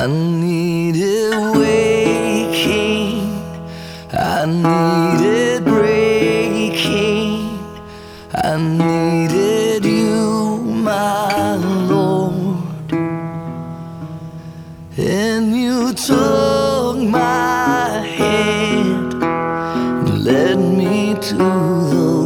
I needed waking, I needed breaking, I needed you, my Lord. And you took my hand and led me to the